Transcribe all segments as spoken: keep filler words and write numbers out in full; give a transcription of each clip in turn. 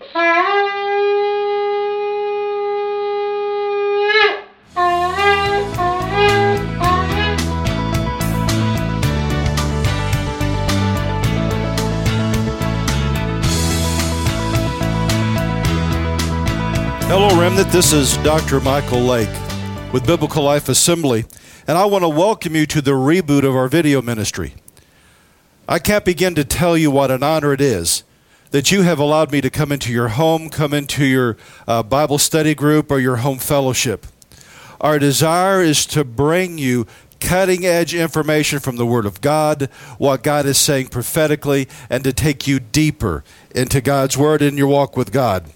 Hello, Remnant. This is Doctor Michael Lake with Biblical Life Assembly, and I want to welcome you to the reboot of our video ministry. I can't begin to tell you what an honor it is that you have allowed me to come into your home, come into your uh, Bible study group or your home fellowship. Our desire is to bring you cutting-edge information from the Word of God, what God is saying prophetically, and to take you deeper into God's Word in your walk with God.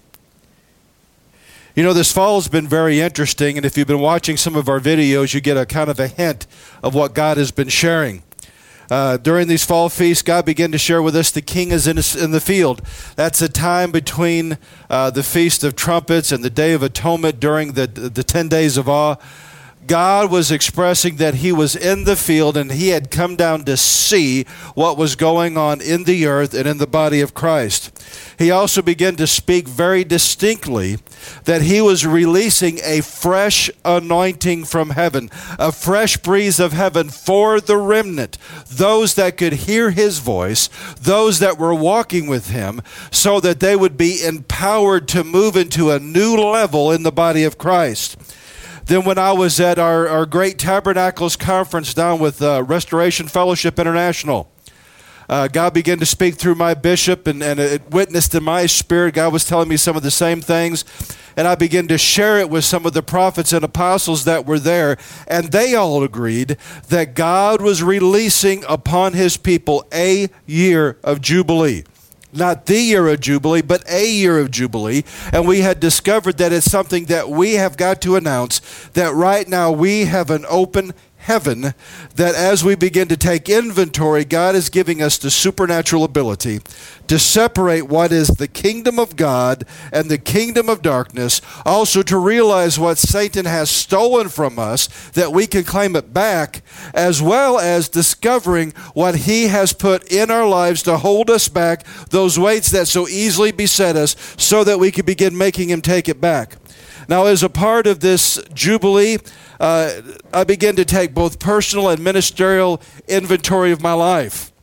You know, this fall has been very interesting, and if you've been watching some of our videos, you get a kind of a hint of what God has been sharing. Uh, during these fall feasts, God began to share with us the King is in, in the field. That's a time between uh, the Feast of Trumpets and the Day of Atonement during the, the ten days of awe. God was expressing that he was in the field and he had come down to see what was going on in the earth and in the body of Christ. He also began to speak very distinctly that he was releasing a fresh anointing from heaven, a fresh breeze of heaven for the remnant, those that could hear his voice, those that were walking with him, so that they would be empowered to move into a new level in the body of Christ. Then when I was at our, our Great Tabernacles Conference down with uh, Restoration Fellowship International, uh, God began to speak through my bishop, and, and it witnessed in my spirit. God was telling me some of the same things, and I began to share it with some of the prophets and apostles that were there, and they all agreed that God was releasing upon his people a year of Jubilee. Not the year of Jubilee, but a year of Jubilee. And we had discovered that it's something that we have got to announce, that right now we have an open heaven, that as we begin to take inventory, God is giving us the supernatural ability to separate what is the kingdom of God and the kingdom of darkness, also to realize what Satan has stolen from us, that we can claim it back, as well as discovering what he has put in our lives to hold us back, those weights that so easily beset us, so that we can begin making him take it back. Now, as a part of this Jubilee, uh, I began to take both personal and ministerial inventory of my life.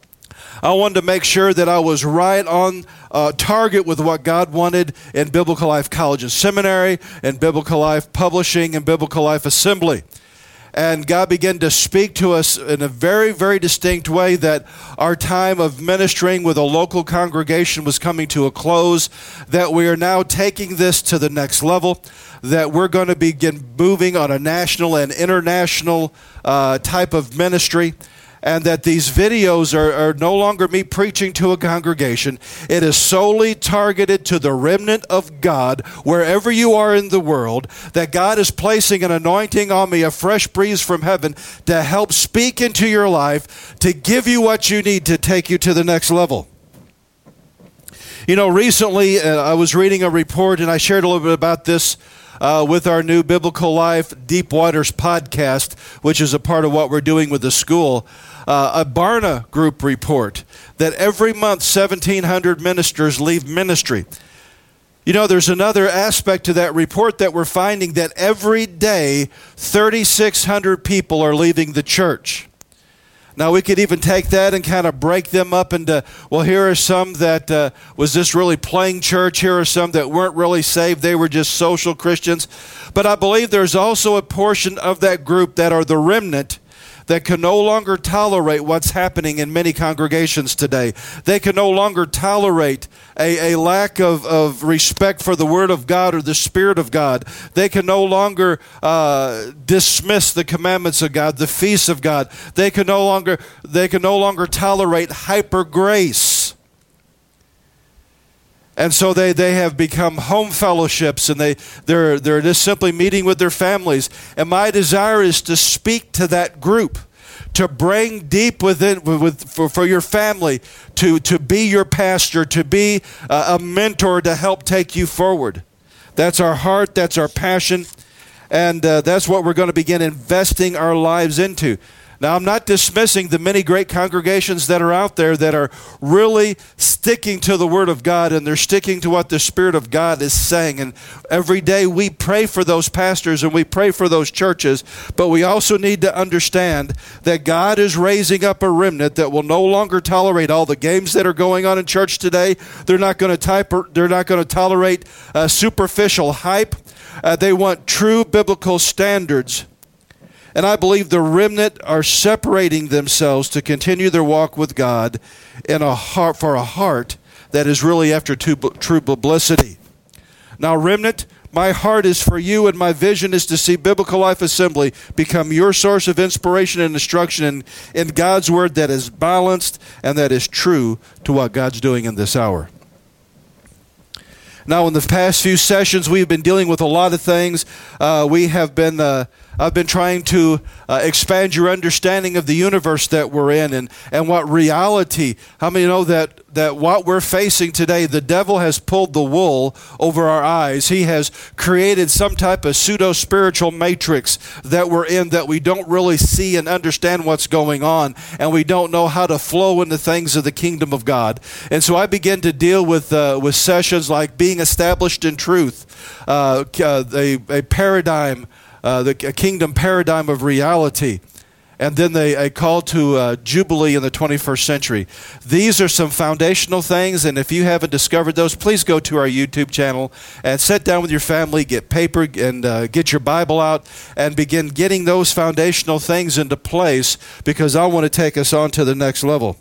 I wanted to make sure that I was right on uh, target with what God wanted in Biblical Life College and Seminary, and Biblical Life Publishing, and Biblical Life Assembly. And God began to speak to us in a very, very distinct way that our time of ministering with a local congregation was coming to a close, that we are now taking this to the next level, that we're going to begin moving on a national and international uh, type of ministry, and that these videos are, are no longer me preaching to a congregation. It is solely targeted to the remnant of God, wherever you are in the world, that God is placing an anointing on me, a fresh breeze from heaven, to help speak into your life, to give you what you need to take you to the next level. You know, recently uh, I was reading a report, and I shared a little bit about this Uh, with our new Biblical Life Deep Waters podcast, which is a part of what we're doing with the school, uh, a Barna Group report that every month seventeen hundred ministers leave ministry. You know, there's another aspect to that report that we're finding, that every day thirty-six hundred people are leaving the church. Now, we could even take that and kind of break them up into, well, here are some that uh, was just really playing church. Here are some that weren't really saved. They were just social Christians. But I believe there's also a portion of that group that are the remnant that can no longer tolerate what's happening in many congregations today. They can no longer tolerate a, a lack of, of respect for the Word of God or the Spirit of God. They can no longer uh, dismiss the commandments of God, the feasts of God. They can no longer they can no longer tolerate hyper grace. And so they, they have become home fellowships, and they, they're, they're just simply meeting with their families. And my desire is to speak to that group, to bring deep within with, for, for your family, to, to be your pastor, to be a, a mentor to help take you forward. That's our heart, that's our passion, and uh, that's what we're going to begin investing our lives into. Now, I'm not dismissing the many great congregations that are out there that are really sticking to the Word of God, and they're sticking to what the Spirit of God is saying. And every day we pray for those pastors and we pray for those churches, but we also need to understand that God is raising up a remnant that will no longer tolerate all the games that are going on in church today. They're not going to type, they're not going to tolerate uh, superficial hype. Uh, they want true biblical standards. And I believe the remnant are separating themselves to continue their walk with God in a heart, for a heart that is really after true, true publicity. Now, remnant, my heart is for you, and my vision is to see Biblical Life Assembly become your source of inspiration and instruction in, in God's Word that is balanced and that is true to what God's doing in this hour. Now, in the past few sessions, we've been dealing with a lot of things. Uh, we have been, uh, I've been trying to uh, expand your understanding of the universe that we're in and, and what reality. How many know that, that what we're facing today, the devil has pulled the wool over our eyes. He has created some type of pseudo-spiritual matrix that we're in that we don't really see and understand what's going on, and we don't know how to flow in the things of the kingdom of God. And so I begin to deal with, uh, with sessions like being established in truth, uh, a, a paradigm, uh, the a kingdom paradigm of reality, and then the, a call to uh, Jubilee in the twenty-first century. These are some foundational things, and if you haven't discovered those, please go to our YouTube channel and sit down with your family, get paper, and uh, get your Bible out, and begin getting those foundational things into place, because I want to take us on to the next level.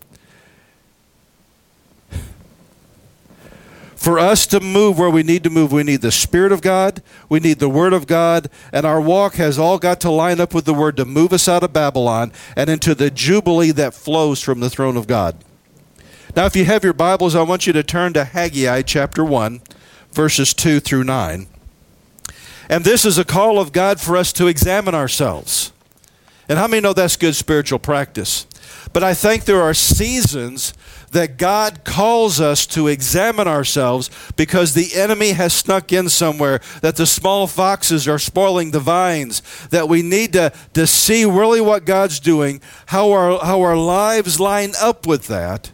For us to move where we need to move, we need the Spirit of God, we need the Word of God, and our walk has all got to line up with the Word to move us out of Babylon and into the Jubilee that flows from the throne of God. Now, if you have your Bibles, I want you to turn to Haggai chapter one, verses two through nine. And this is a call of God for us to examine ourselves. And how many know that's good spiritual practice? But I think there are seasons that God calls us to examine ourselves because the enemy has snuck in somewhere, that the small foxes are spoiling the vines, that we need to, to see really what God's doing, how our, how our lives line up with that,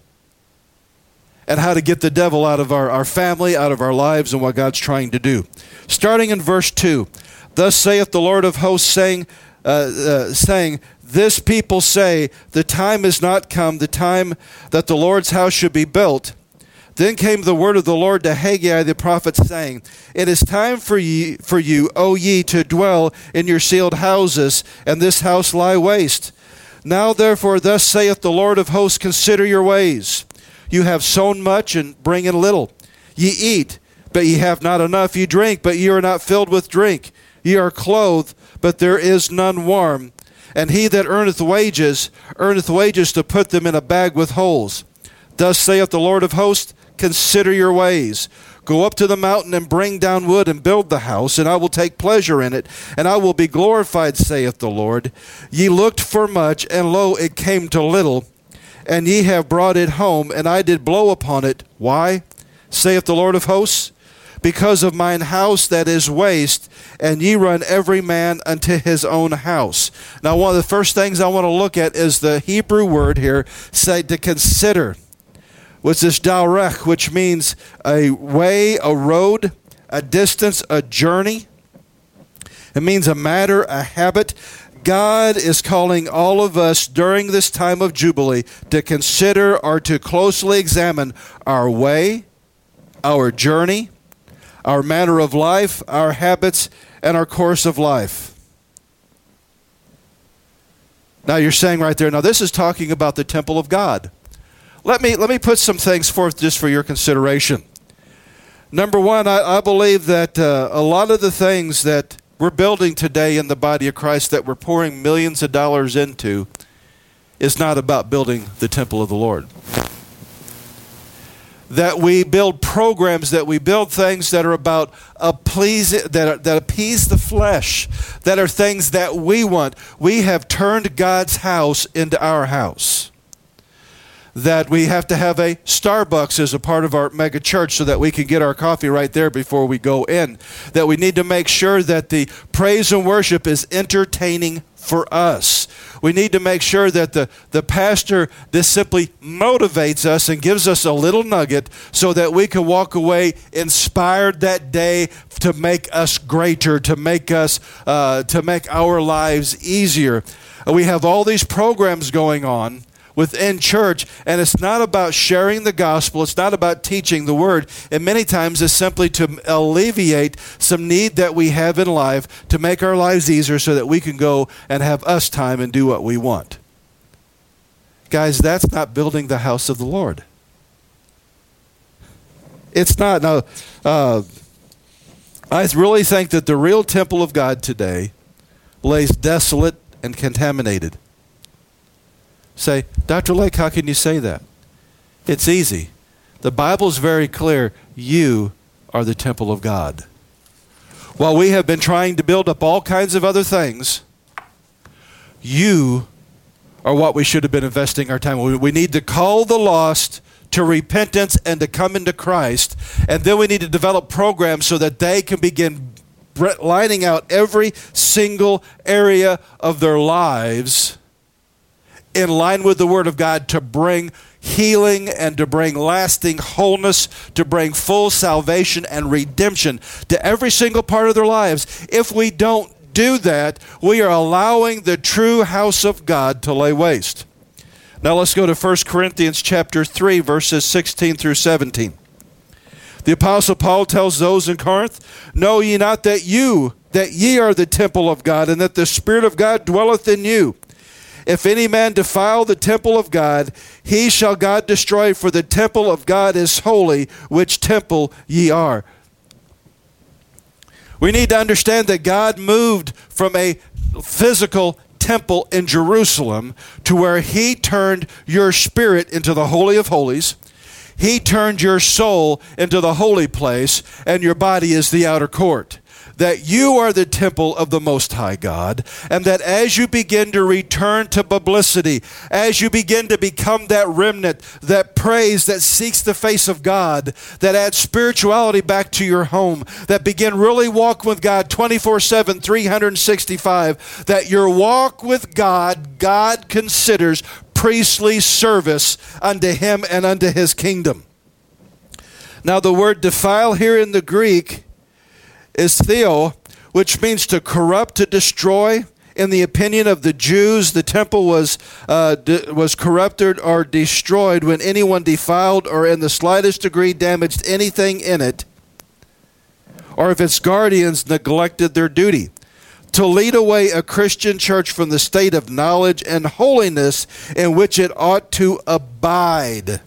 and how to get the devil out of our, our family, out of our lives, and what God's trying to do. Starting in verse two, thus saith the Lord of hosts, saying, uh, uh, saying, this people say, the time is not come, the time that the Lord's house should be built. Then came the word of the Lord to Haggai the prophet, saying, it is time for ye, for you, O ye, to dwell in your sealed houses, and this house lie waste. Now therefore thus saith the Lord of hosts, consider your ways. You have sown much, and bring in little. Ye eat, but ye have not enough. Ye drink, but ye are not filled with drink. Ye are clothed, but there is none warm. And he that earneth wages, earneth wages to put them in a bag with holes. Thus saith the Lord of hosts, consider your ways. Go up to the mountain and bring down wood and build the house, and I will take pleasure in it, and I will be glorified, saith the Lord. Ye looked for much, and lo, it came to little, and ye have brought it home, and I did blow upon it. Why? Saith the Lord of hosts, because of mine house that is waste, and ye run every man unto his own house. Now, one of the first things I want to look at is the Hebrew word here, say to consider. What's this darech, which means a way, a road, a distance, a journey. It means a matter, a habit. God is calling all of us during this time of Jubilee to consider or to closely examine our way, our journey, our manner of life, our habits, and our course of life. Now you're saying right there, now this is talking about the temple of God. Let me, let me put some things forth just for your consideration. Number one, I, I believe that uh, a lot of the things that we're building today in the body of Christ that we're pouring millions of dollars into is not about building the temple of the Lord. That we build programs, that we build things that are about a please, that, are, that appease the flesh, that are things that we want. We have turned God's house into our house. That we have to have a Starbucks as a part of our mega church so that we can get our coffee right there before we go in. That we need to make sure that the praise and worship is entertaining for us. We need to make sure that the, the pastor just simply motivates us and gives us a little nugget so that we can walk away inspired that day to make us greater, to make us, uh, to make our lives easier. We have all these programs going on within church, and it's not about sharing the gospel. It's not about teaching the word. And many times it's simply to alleviate some need that we have in life to make our lives easier so that we can go and have us time and do what we want. Guys, that's not building the house of the Lord. It's not. Now, uh, I really think that the real temple of God today lays desolate and contaminated. Say, Doctor Lake, how can you say that? It's easy. The Bible's very clear. You are the temple of God. While we have been trying to build up all kinds of other things, you are what we should have been investing our time. We, we need to call the lost to repentance and to come into Christ. And then we need to develop programs so that they can begin lining out every single area of their lives in line with the Word of God to bring healing and to bring lasting wholeness, to bring full salvation and redemption to every single part of their lives. If we don't do that, we are allowing the true house of God to lay waste. Now let's go to First Corinthians chapter three, verses sixteen through seventeen. The Apostle Paul tells those in Corinth, "Know ye not that you, that ye are the temple of God, and that the Spirit of God dwelleth in you? If any man defile the temple of God, he shall God destroy, for the temple of God is holy, which temple ye are." We need to understand that God moved from a physical temple in Jerusalem to where he turned your spirit into the Holy of Holies. He turned your soul into the holy place, and your body is the outer court. That you are the temple of the Most High God, and that as you begin to return to publicity, as you begin to become that remnant that prays, that seeks the face of God, that adds spirituality back to your home, that begin really walk with God twenty-four seven, three hundred sixty-five, that your walk with God, God considers priestly service unto him and unto his kingdom. Now the word defile here in the Greek is theo, which means to corrupt, to destroy. In the opinion of the Jews, the temple was uh, de- was corrupted or destroyed when anyone defiled or in the slightest degree damaged anything in it, or if its guardians neglected their duty. To lead away a Christian church from the state of knowledge and holiness in which it ought to abide.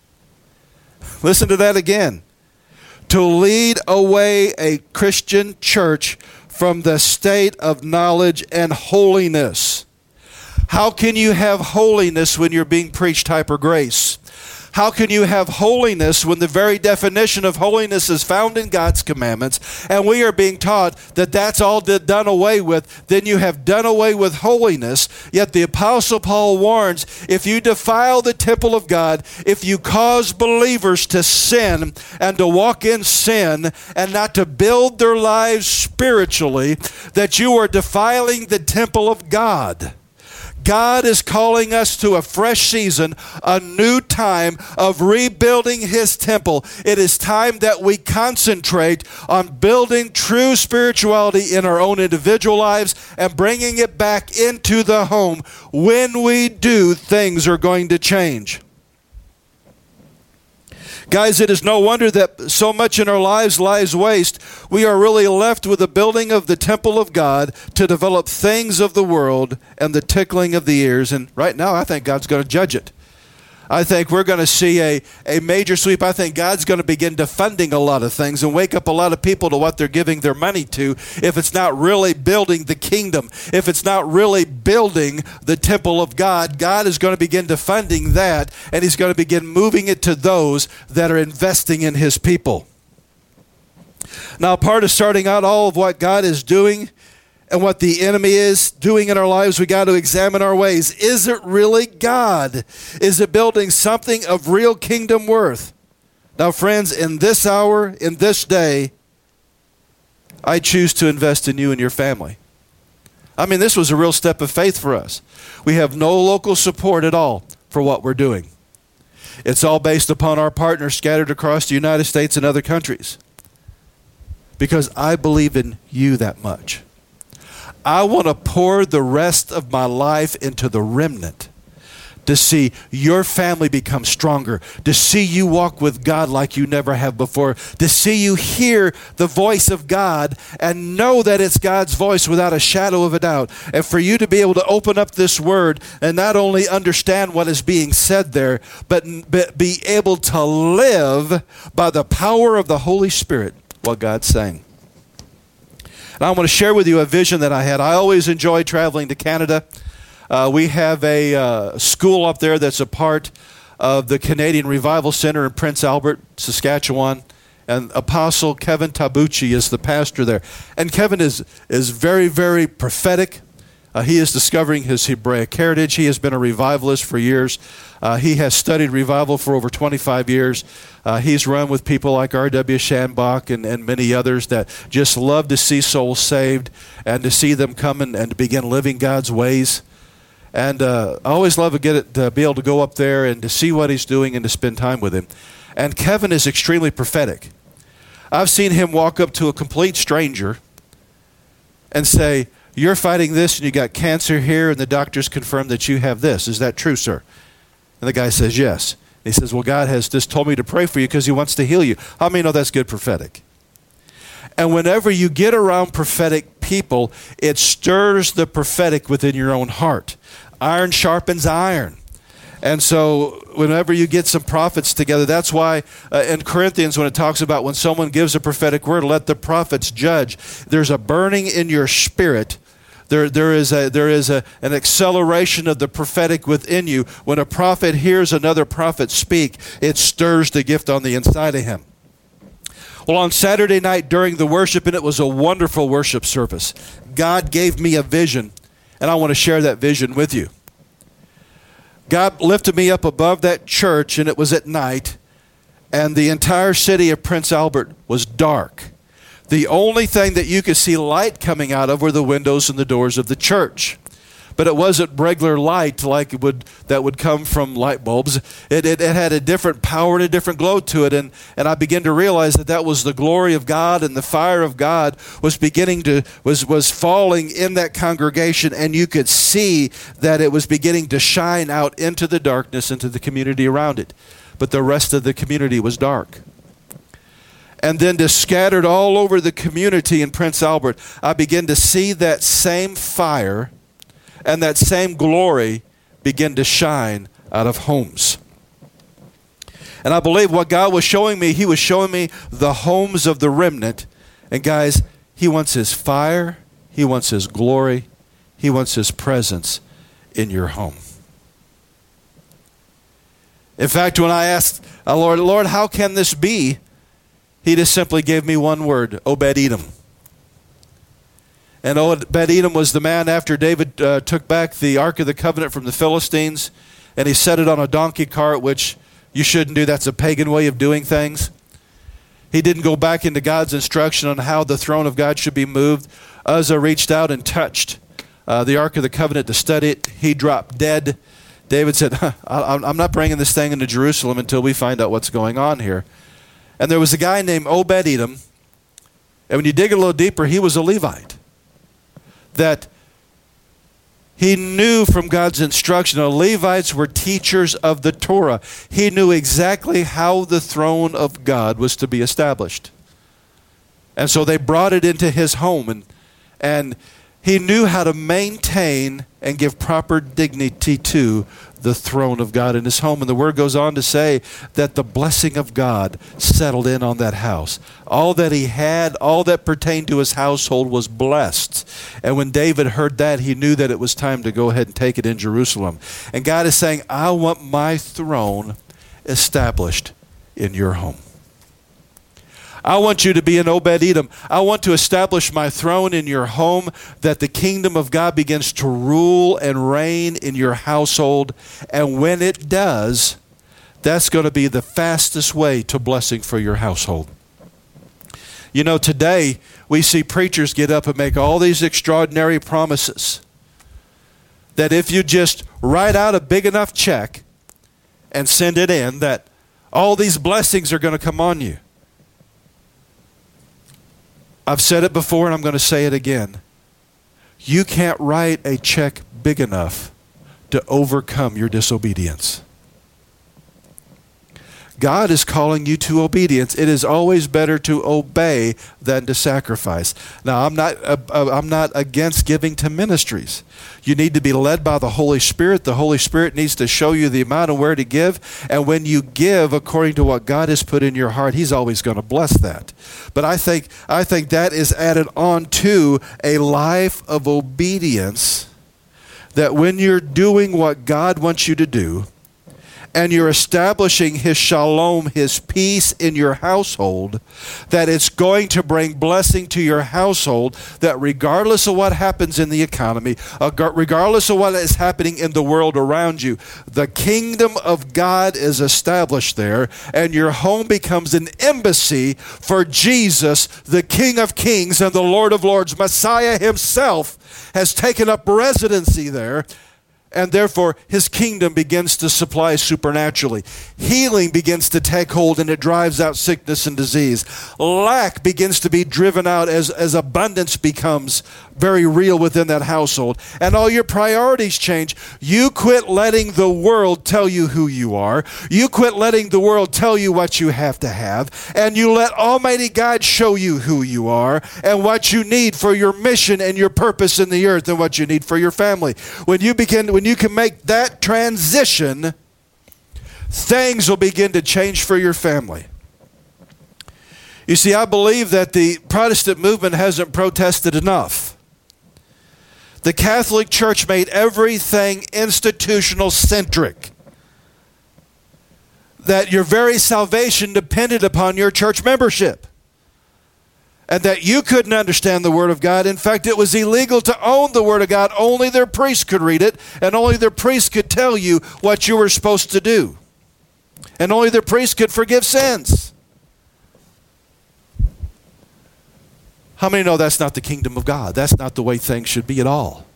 Listen to that again. To lead away a Christian church from the state of knowledge and holiness. How can you have holiness when you're being preached hyper grace? How can you have holiness when the very definition of holiness is found in God's commandments, and we are being taught that that's all done away with? Then you have done away with holiness. Yet the Apostle Paul warns, if you defile the temple of God, if you cause believers to sin and to walk in sin and not to build their lives spiritually, that you are defiling the temple of God. God is calling us to a fresh season, a new time of rebuilding his temple. It is time that we concentrate on building true spirituality in our own individual lives and bringing it back into the home. When we do, things are going to change. Guys, it is no wonder that so much in our lives lies waste. We are really left with the building of the temple of God to develop things of the world and the tickling of the ears. And right now, I think God's going to judge it. I think we're going to see a, a major sweep. I think God's going to begin defunding a lot of things and wake up a lot of people to what they're giving their money to if it's not really building the kingdom, if it's not really building the temple of God. God is going to begin defunding that, and he's going to begin moving it to those that are investing in his people. Now, part of starting out all of what God is doing and what the enemy is doing in our lives, we got to examine our ways. Is it really God? Is it building something of real kingdom worth? Now, friends, in this hour, in this day, I choose to invest in you and your family. I mean, this was a real step of faith for us. We have no local support at all for what we're doing. It's all based upon our partners scattered across the United States and other countries. Because I believe in you that much. I want to pour the rest of my life into the remnant to see your family become stronger, to see you walk with God like you never have before, to see you hear the voice of God and know that it's God's voice without a shadow of a doubt, and for you to be able to open up this word and not only understand what is being said there, but be able to live by the power of the Holy Spirit what God's saying. And I want to share with you a vision that I had. I always enjoy traveling to Canada. Uh, we have a uh, school up there that's a part of the Canadian Revival Center in Prince Albert, Saskatchewan. And Apostle Kevin Tabuchi is the pastor there. And Kevin is, is very, very prophetic. Uh, he is discovering his Hebraic heritage. He has been a revivalist for years. Uh, he has studied revival for over twenty-five years. Uh, he's run with people like R W Shambach and, and many others that just love to see souls saved and to see them come and, and begin living God's ways. And uh, I always love to get it, to be able to go up there and to see what he's doing and to spend time with him. And Kevin is extremely prophetic. I've seen him walk up to a complete stranger and say, "You're fighting this and you got cancer here and the doctors confirm that you have this. Is that true, sir?" And the guy says, "Yes." And he says, "Well, God has just told me to pray for you because he wants to heal you." How many know that's good prophetic? And whenever you get around prophetic people, it stirs the prophetic within your own heart. Iron sharpens iron. And so whenever you get some prophets together, that's why uh, in Corinthians when it talks about when someone gives a prophetic word, let the prophets judge. There's a burning in your spirit. There, there is, a, there is a, an acceleration of the prophetic within you. When a prophet hears another prophet speak, it stirs the gift on the inside of him. Well, on Saturday night during the worship, and it was a wonderful worship service, God gave me a vision, and I want to share that vision with you. God lifted me up above that church, and it was at night, and the entire city of Prince Albert was dark. The only thing that you could see light coming out of were the windows and the doors of the church. But it wasn't regular light like it would that would come from light bulbs. It, it, it had a different power and a different glow to it. And, and I began to realize that that was the glory of God, and the fire of God was beginning to, was, was falling in that congregation. And you could see that it was beginning to shine out into the darkness, into the community around it. But the rest of the community was dark. And then just scattered all over the community in Prince Albert, I began to see that same fire and that same glory begin to shine out of homes. And I believe what God was showing me, he was showing me the homes of the remnant. And guys, he wants his fire, he wants his glory, he wants his presence in your home. In fact, when I asked, oh, Lord, Lord, how can this be? He just simply gave me one word, Obed-Edom. And Obed-Edom was the man after David uh, took back the Ark of the Covenant from the Philistines, and he set it on a donkey cart, which you shouldn't do. That's a pagan way of doing things. He didn't go back into God's instruction on how the throne of God should be moved. Uzzah reached out and touched uh, the Ark of the Covenant to study it. He dropped dead. David said, huh, I'm not bringing this thing into Jerusalem until we find out what's going on here. And there was a guy named Obed-Edom, and when you dig a little deeper, he was a Levite. That he knew from God's instruction. The Levites were teachers of the Torah. He knew exactly how the throne of God was to be established. And so they brought it into his home, and, and he knew how to maintain and give proper dignity to the throne of God in his home. And the word goes on to say that the blessing of God settled in on that house. All that he had, all that pertained to his household was blessed. And when David heard that, he knew that it was time to go ahead and take it in Jerusalem. And God is saying, I want my throne established in your home. I want you to be an Obed-Edom. I want to establish my throne in your home, that the kingdom of God begins to rule and reign in your household. And when it does, that's going to be the fastest way to blessing for your household. You know, today we see preachers get up and make all these extraordinary promises that if you just write out a big enough check and send it in, that all these blessings are going to come on you. I've said it before and I'm going to say it again. You can't write a check big enough to overcome your disobedience. God is calling you to obedience. It is always better to obey than to sacrifice. Now, I'm not uh, I'm not against giving to ministries. You need to be led by the Holy Spirit. The Holy Spirit needs to show you the amount of where to give. And when you give according to what God has put in your heart, He's always going to bless that. But I think I think that is added on to a life of obedience, that when you're doing what God wants you to do, and you're establishing His shalom, His peace in your household, that it's going to bring blessing to your household, that regardless of what happens in the economy, regardless of what is happening in the world around you, the kingdom of God is established there, and your home becomes an embassy for Jesus, the King of Kings and the Lord of Lords. Messiah Himself has taken up residency there. And therefore, His kingdom begins to supply supernaturally. Healing begins to take hold, and it drives out sickness and disease. Lack begins to be driven out as, as abundance becomes very real within that household. And all your priorities change. You quit letting the world tell you who you are. You quit letting the world tell you what you have to have. And you let Almighty God show you who you are and what you need for your mission and your purpose in the earth and what you need for your family. When you begin, when you can make that transition, things will begin to change for your family. You see, I believe that the Protestant movement hasn't protested enough. The Catholic Church made everything institutional centric. That your very salvation depended upon your church membership. And that you couldn't understand the Word of God. In fact, it was illegal to own the Word of God. Only their priest could read it, and only their priest could tell you what you were supposed to do. And only their priest could forgive sins. How many know that's not the kingdom of God? That's not the way things should be at all.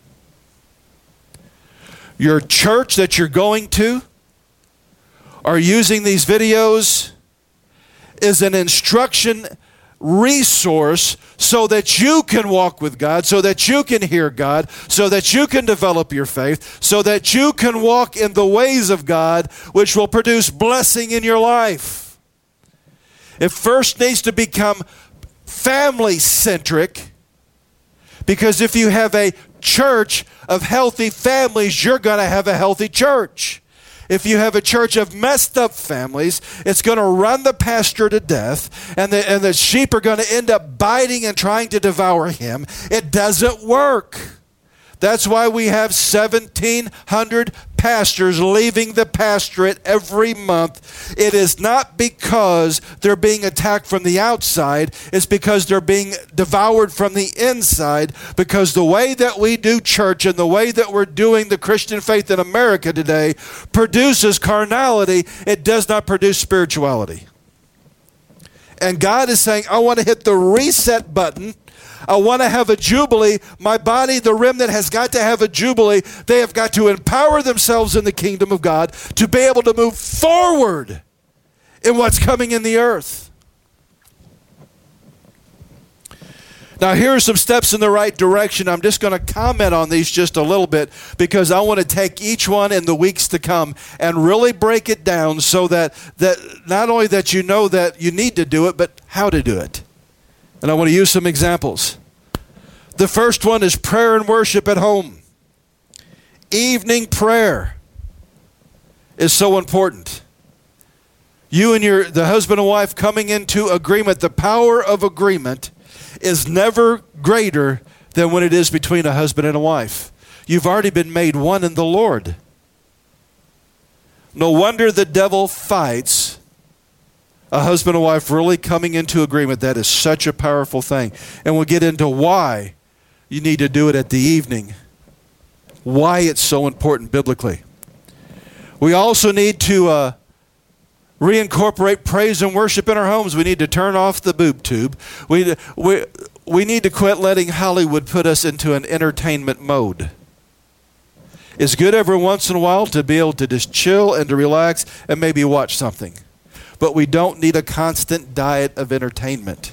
Your church that you're going to or using these videos is an instruction resource so that you can walk with God, so that you can hear God, so that you can develop your faith, so that you can walk in the ways of God, which will produce blessing in your life. It first needs to become family-centric, because if you have a church of healthy families, you're going to have a healthy church. If you have a church of messed up families, it's going to run the pastor to death, and the, and the sheep are going to end up biting and trying to devour him. It doesn't work. That's why we have seventeen hundred pastors leaving the pastorate every month. It is not because they're being attacked from the outside. It's because they're being devoured from the inside, because the way that we do church and the way that we're doing the Christian faith in America today produces carnality. It does not produce spirituality. And God is saying, I want to hit the reset button. I want to have a jubilee. My body, the remnant, has got to have a jubilee. They have got to empower themselves in the kingdom of God to be able to move forward in what's coming in the earth. Now, here are some steps in the right direction. I'm just going to comment on these just a little bit, because I want to take each one in the weeks to come and really break it down so that, that not only that you know that you need to do it, but how to do it. And I want to use some examples. The first one is prayer and worship at home. Evening prayer is so important. You and your the husband and wife coming into agreement, the power of agreement is never greater than when it is between a husband and a wife. You've already been made one in the Lord. No wonder the devil fights a husband and wife really coming into agreement. That is such a powerful thing. And we'll get into why you need to do it at the evening. Why it's so important biblically. We also need to uh, reincorporate praise and worship in our homes. We need to turn off the boob tube. We, we, we need to quit letting Hollywood put us into an entertainment mode. It's good every once in a while to be able to just chill and to relax and maybe watch something. But we don't need a constant diet of entertainment.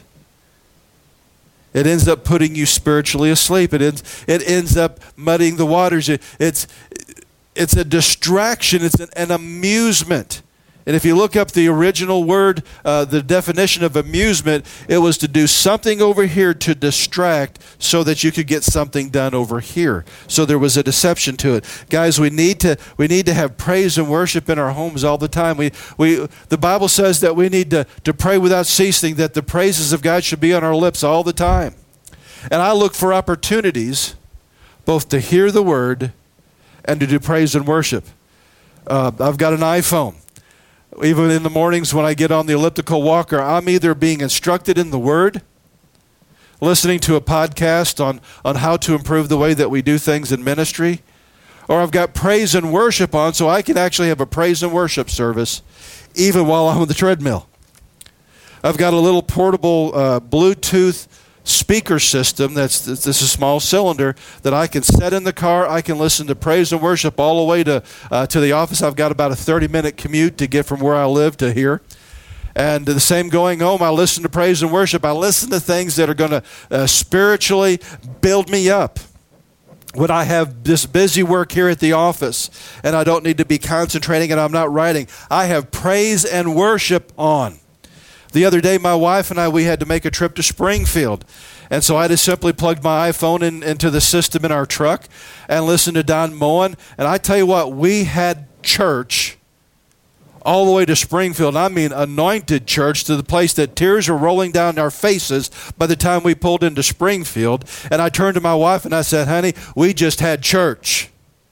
It ends up putting you spiritually asleep. It ends, it ends up muddying the waters. It, it's, it's a distraction. It's an, an amusement. And if you look up the original word, uh, the definition of amusement, it was to do something over here to distract so that you could get something done over here. So there was a deception to it. Guys, we need to we need to have praise and worship in our homes all the time. We we the Bible says that we need to, to pray without ceasing, that the praises of God should be on our lips all the time. And I look for opportunities both to hear the word and to do praise and worship. Uh, I've got an iPhone. Even in the mornings when I get on the elliptical walker, I'm either being instructed in the Word, listening to a podcast on, on how to improve the way that we do things in ministry, or I've got praise and worship on so I can actually have a praise and worship service even while I'm on the treadmill. I've got a little portable uh, Bluetooth speaker system that's this is a small cylinder that I can set in the car. I can listen to praise and worship all the way to uh, to the office. I've got about a thirty minute commute to get from where I live to here. And the same going home, I listen to praise and worship. I listen to things that are going to uh, spiritually build me up. When I have this busy work here at the office and I don't need to be concentrating and I'm not writing, I have praise and worship on. The other day, my wife and I, we had to make a trip to Springfield. And so I just simply plugged my iPhone in, into the system in our truck and listened to Don Moen. And I tell you what, we had church all the way to Springfield. I mean anointed church to the place that tears are rolling down our faces by the time we pulled into Springfield. And I turned to my wife and I said, honey, we just had church.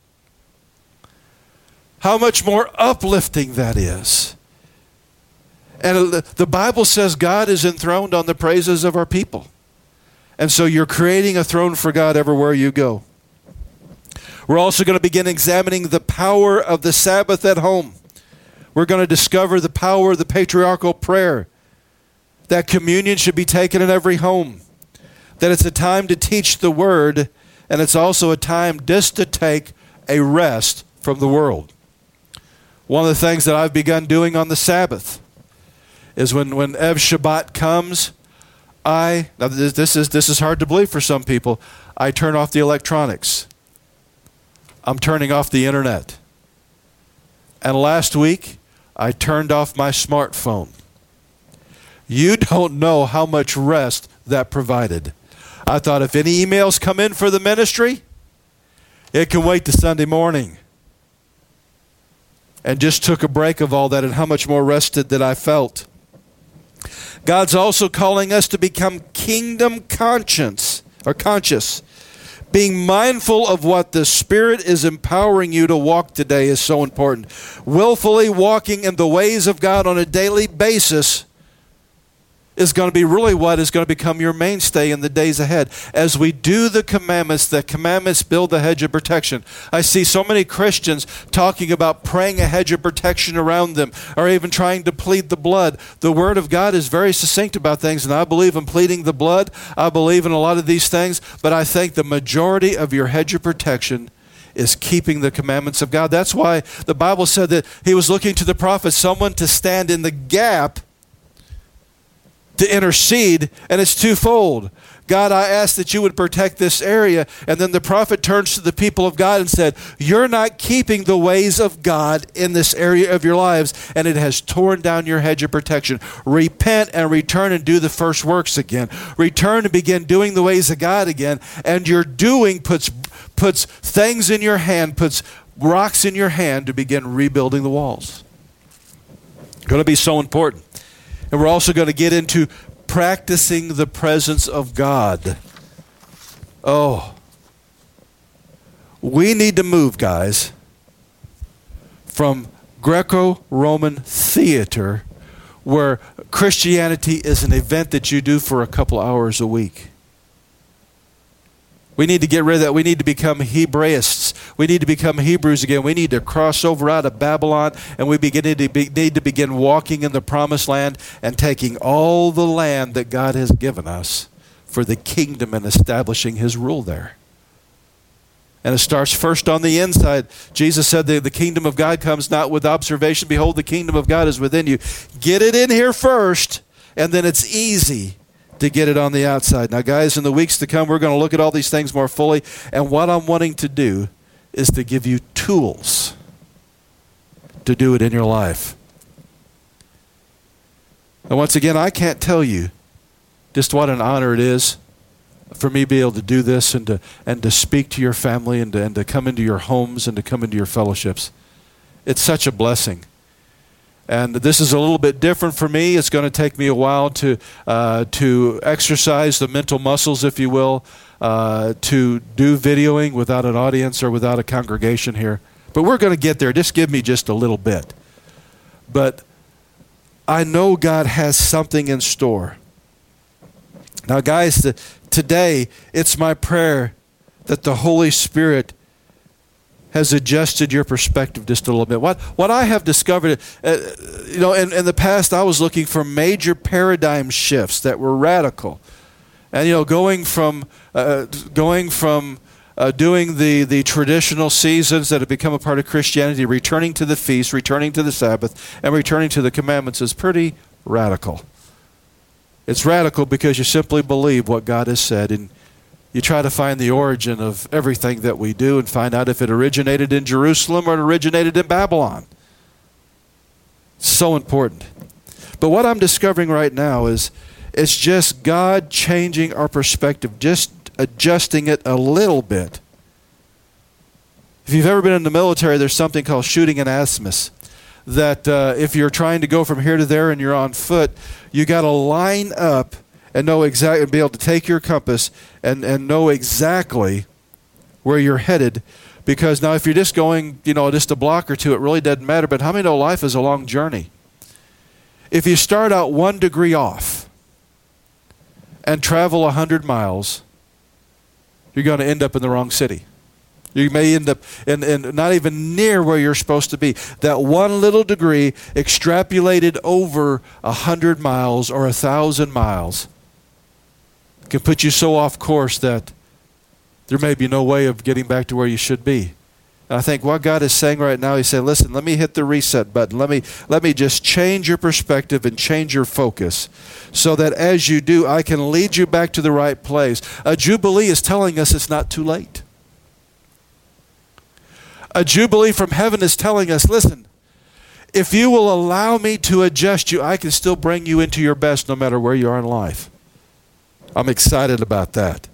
How much more uplifting that is. And the Bible says God is enthroned on the praises of our people. And so you're creating a throne for God everywhere you go. We're also going to begin examining the power of the Sabbath at home. We're going to discover the power of the patriarchal prayer. That communion should be taken in every home. That it's a time to teach the word, and it's also a time just to take a rest from the world. One of the things that I've begun doing on the Sabbath is when, when Ev Shabbat comes, I, now this, this is this is hard to believe for some people, I turn off the electronics. I'm turning off the internet. And last week, I turned off my smartphone. You don't know how much rest that provided. I thought if any emails come in for the ministry, it can wait to Sunday morning. And just took a break of all that and how much more rested that I felt. God's also calling us to become kingdom conscious or conscious. Being mindful of what the Spirit is empowering you to walk today is so important. Willfully walking in the ways of God on a daily basis is going to be really what is going to become your mainstay in the days ahead. As we do the commandments, the commandments build the hedge of protection. I see so many Christians talking about praying a hedge of protection around them, or even trying to plead the blood. The Word of God is very succinct about things, and I believe in pleading the blood. I believe in a lot of these things, but I think the majority of your hedge of protection is keeping the commandments of God. That's why the Bible said that He was looking to the prophet, someone to stand in the gap to intercede, and it's twofold. God, I ask that you would protect this area. And then the prophet turns to the people of God and said, you're not keeping the ways of God in this area of your lives, and it has torn down your hedge of protection. Repent and return and do the first works again. Return and begin doing the ways of God again, and your doing puts, puts things in your hand, puts rocks in your hand to begin rebuilding the walls. It's going to be so important. And we're also going to get into practicing the presence of God. Oh, we need to move, guys, from Greco-Roman theater, where Christianity is an event that you do for a couple hours a week. We need to get rid of that. We need to become Hebraists. We need to become Hebrews again. We need to cross over out of Babylon, and we begin to be, need to begin walking in the promised land and taking all the land that God has given us for the kingdom and establishing his rule there. And it starts first on the inside. Jesus said that the kingdom of God comes not with observation. Behold, the kingdom of God is within you. Get it in here first, and then it's easy to get it on the outside. Now, guys, in the weeks to come, we're going to look at all these things more fully. And what I'm wanting to do is to give you tools to do it in your life. And once again, I can't tell you just what an honor it is for me to be able to do this and to and to speak to your family and to, and to come into your homes and to come into your fellowships. It's such a blessing. And this is a little bit different for me. It's going to take me a while to uh, to exercise the mental muscles, if you will, uh, to do videoing without an audience or without a congregation here. But we're going to get there. Just give me just a little bit. But I know God has something in store. Now, guys, the, today it's my prayer that the Holy Spirit has adjusted your perspective just a little bit. What what I have discovered, uh, you know, in, in the past I was looking for major paradigm shifts that were radical, and you know, going from uh, going from uh, doing the the traditional seasons that have become a part of Christianity, returning to the feast, returning to the Sabbath, and returning to the commandments is pretty radical. It's radical because you simply believe what God has said, and you try to find the origin of everything that we do and find out if it originated in Jerusalem or it originated in Babylon. It's so important. But what I'm discovering right now is it's just God changing our perspective, just adjusting it a little bit. If you've ever been in the military, there's something called shooting an azimuth. That uh, if you're trying to go from here to there and you're on foot, you got to line up and know exactly, and be able to take your compass and, and know exactly where you're headed. Because now if you're just going, you know, just a block or two, it really doesn't matter. But how many know life is a long journey? If you start out one degree off and travel one hundred miles, you're going to end up in the wrong city. You may end up in, in not even near where you're supposed to be. That one little degree extrapolated over a hundred miles or a thousand miles can put you so off course that there may be no way of getting back to where you should be. And I think what God is saying right now, He's saying, listen, let me hit the reset button. Let me, let me just change your perspective and change your focus so that as you do, I can lead you back to the right place. A Jubilee is telling us it's not too late. A Jubilee from heaven is telling us, listen, if you will allow me to adjust you, I can still bring you into your best no matter where you are in life. I'm excited about that.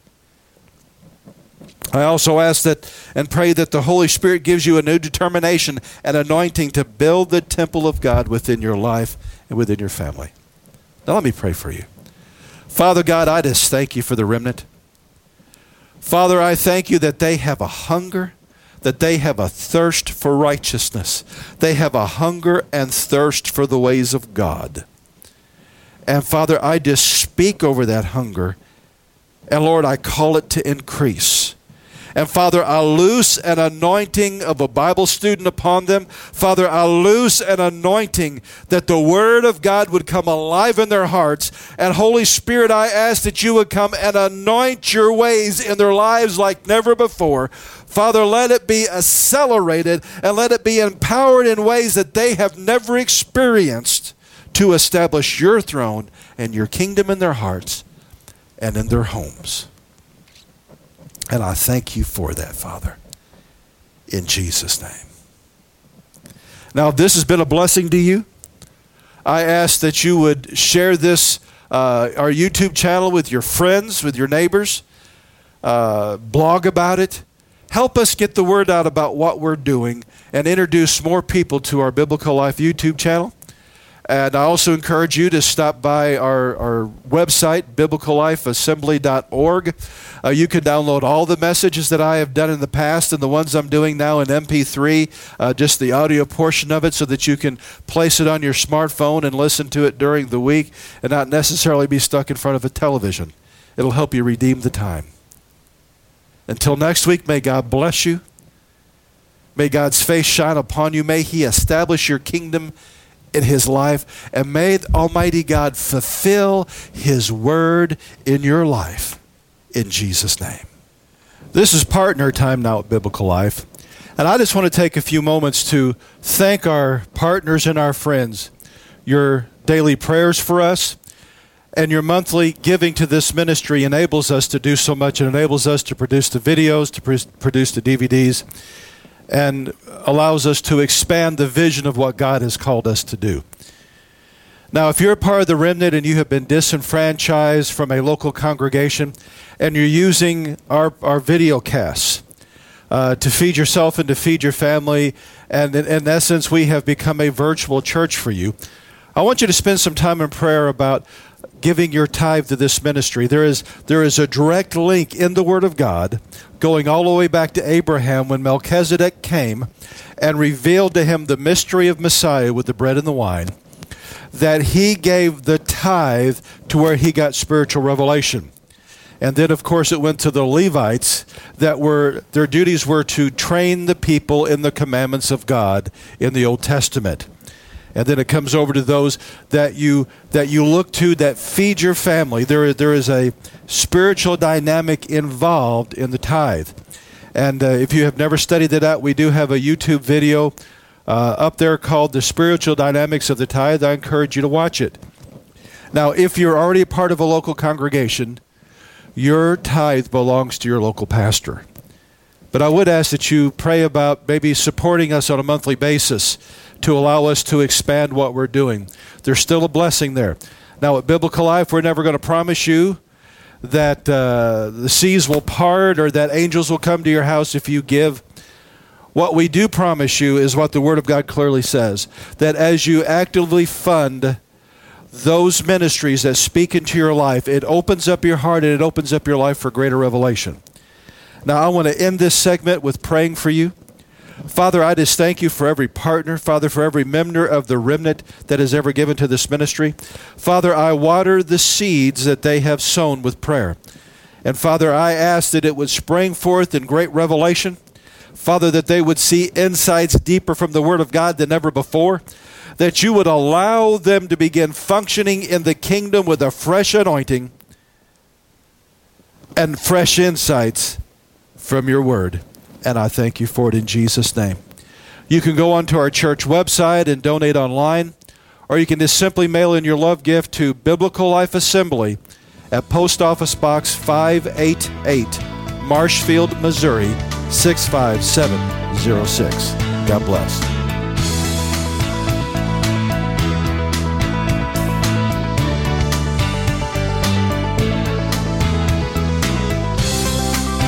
I also ask that and pray that the Holy Spirit gives you a new determination and anointing to build the temple of God within your life and within your family. Now let me pray for you. Father God, I just thank you for the remnant. Father, I thank you that they have a hunger, that they have a thirst for righteousness. They have a hunger and thirst for the ways of God. And Father, I just speak over that hunger. And Lord, I call it to increase. And Father, I loose an anointing of a Bible student upon them. Father, I loose an anointing that the Word of God would come alive in their hearts. And Holy Spirit, I ask that you would come and anoint your ways in their lives like never before. Father, let it be accelerated and let it be empowered in ways that they have never experienced to establish your throne and your kingdom in their hearts and in their homes. And I thank you for that, Father, in Jesus' name. Now, if this has been a blessing to you, I ask that you would share this, uh, our YouTube channel with your friends, with your neighbors, uh, blog about it. Help us get the word out about what we're doing and introduce more people to our Biblical Life YouTube channel. And I also encourage you to stop by our, our website, biblical life assembly dot org. Uh, you can download all the messages that I have done in the past and the ones I'm doing now in M P three, uh, just the audio portion of it, so that you can place it on your smartphone and listen to it during the week and not necessarily be stuck in front of a television. It'll help you redeem the time. Until next week, may God bless you. May God's face shine upon you. May He establish your kingdom in His life. And may Almighty God fulfill His word in your life. In Jesus' name. This is partner time now at Biblical Life. And I just want to take a few moments to thank our partners and our friends. Your daily prayers for us and your monthly giving to this ministry enables us to do so much. It enables us to produce the videos, to pr- produce the D V Ds, and allows us to expand the vision of what God has called us to do. Now, if you're a part of the remnant and you have been disenfranchised from a local congregation and you're using our, our video casts uh, to feed yourself and to feed your family, and in, in essence, we have become a virtual church for you, I want you to spend some time in prayer about giving your tithe to this ministry. There is, there is a direct link in the Word of God going all the way back to Abraham when Melchizedek came and revealed to him the mystery of Messiah with the bread and the wine, that he gave the tithe to where he got spiritual revelation. And then, of course, it went to the Levites that were, their duties were to train the people in the commandments of God in the Old Testament. And then it comes over to those that you that you look to that feed your family. There, there is a spiritual dynamic involved in the tithe. And uh, if you have never studied that out, we do have a YouTube video uh, up there called The Spiritual Dynamics of the Tithe. I encourage you to watch it. Now, if you're already a part of a local congregation, your tithe belongs to your local pastor. But I would ask that you pray about maybe supporting us on a monthly basis to allow us to expand what we're doing. There's still a blessing there. Now, at Biblical Life, we're never going to promise you that uh, the seas will part or that angels will come to your house if you give. What we do promise you is what the Word of God clearly says, that as you actively fund those ministries that speak into your life, it opens up your heart and it opens up your life for greater revelation. Now, I want to end this segment with praying for you. Father, I just thank you for every partner, Father, for every member of the remnant that has ever given to this ministry. Father, I water the seeds that they have sown with prayer. And Father, I ask that it would spring forth in great revelation. Father, that they would see insights deeper from the Word of God than ever before. That you would allow them to begin functioning in the kingdom with a fresh anointing and fresh insights from your Word. And I thank you for it in Jesus' name. You can go onto our church website and donate online, or you can just simply mail in your love gift to Biblical Life Assembly at Post Office Box five eighty-eight, Marshfield, Missouri, six five seven zero six. God bless.